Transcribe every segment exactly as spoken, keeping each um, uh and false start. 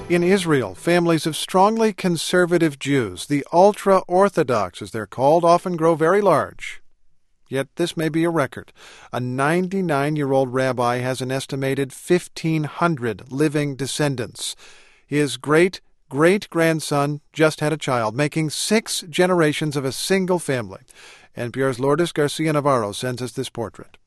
In Israel, families of strongly conservative Jews, the ultra-Orthodox as they're called, often grow very large. Yet this may be a record. A ninety-nine-year-old rabbi has an estimated fifteen hundred living descendants. His great-great-grandson just had a child, making six generations of a single family. N P R's Lourdes Garcia-Navarro sends us this portrait.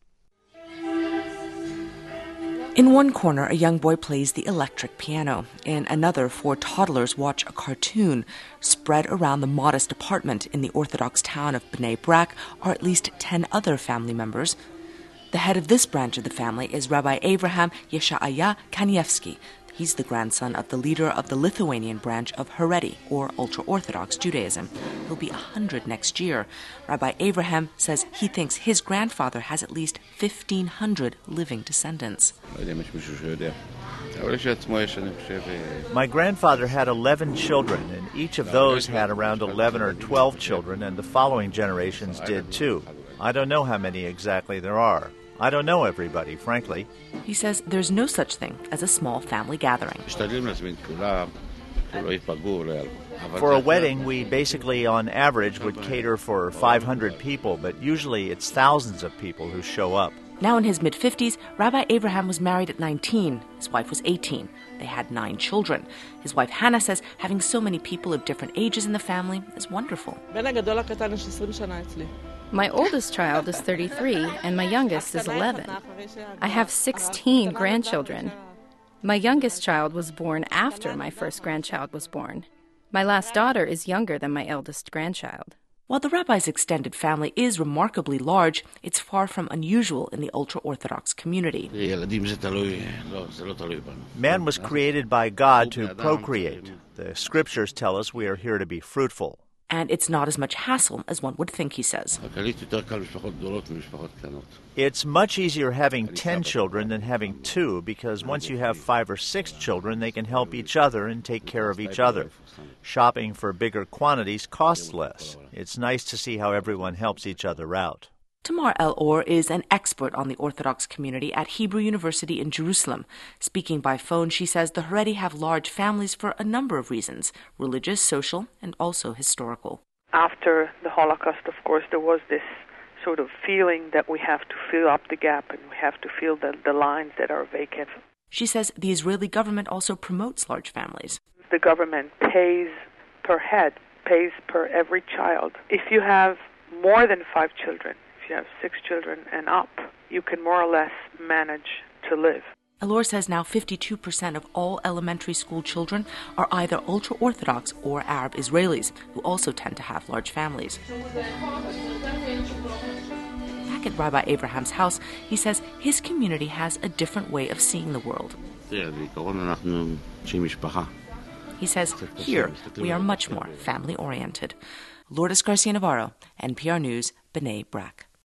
In one corner, a young boy plays the electric piano. In another, four toddlers watch a cartoon. Spread around the modest apartment in the Orthodox town of Bnei Brak are at least ten other family members. The head of this branch of the family is Rabbi Avraham Yesha'aya Kanievsky. He's the grandson of the leader of the Lithuanian branch of Haredi, or ultra-Orthodox Judaism. He'll be one hundred next year. Rabbi Avraham says he thinks his grandfather has at least fifteen hundred living descendants. My grandfather had eleven children, and each of those had around eleven or twelve children, and the following generations did too. I don't know how many exactly there are. I don't know everybody, frankly. He says there's no such thing as a small family gathering. For a wedding, we basically, on average, would cater for five hundred people, but usually it's thousands of people who show up. Now in his mid-fifties, Rabbi Avraham was married at nineteen. His wife was eighteen. They had nine children. His wife Hannah says having so many people of different ages in the family is wonderful. My oldest child is thirty-three, and my youngest is eleven. I have sixteen grandchildren. My youngest child was born after my first grandchild was born. My last daughter is younger than my eldest grandchild. While the rabbi's extended family is remarkably large, it's far from unusual in the ultra-Orthodox community. Man was created by God to procreate. The scriptures tell us we are here to be fruitful. And it's not as much hassle as one would think, he says. It's much easier having ten children than having two, because once you have five or six children, they can help each other and take care of each other. Shopping for bigger quantities costs less. It's nice to see how everyone helps each other out. Tamar El-Or is an expert on the Orthodox community at Hebrew University in Jerusalem. Speaking by phone, she says the Haredi have large families for a number of reasons, religious, social, and also historical. After the Holocaust, of course, there was this sort of feeling that we have to fill up the gap and we have to fill the, the lines that are vacant. She says the Israeli government also promotes large families. The government pays per head, pays per every child. If you have more than five children, you have six children and up, you can more or less manage to live. El-Or says now fifty-two percent of all elementary school children are either ultra-Orthodox or Arab Israelis, who also tend to have large families. Back at Rabbi Abraham's house, he says his community has a different way of seeing the world. He says here we are much more family-oriented. Lourdes Garcia-Navarro, N P R News, Bnei Brak.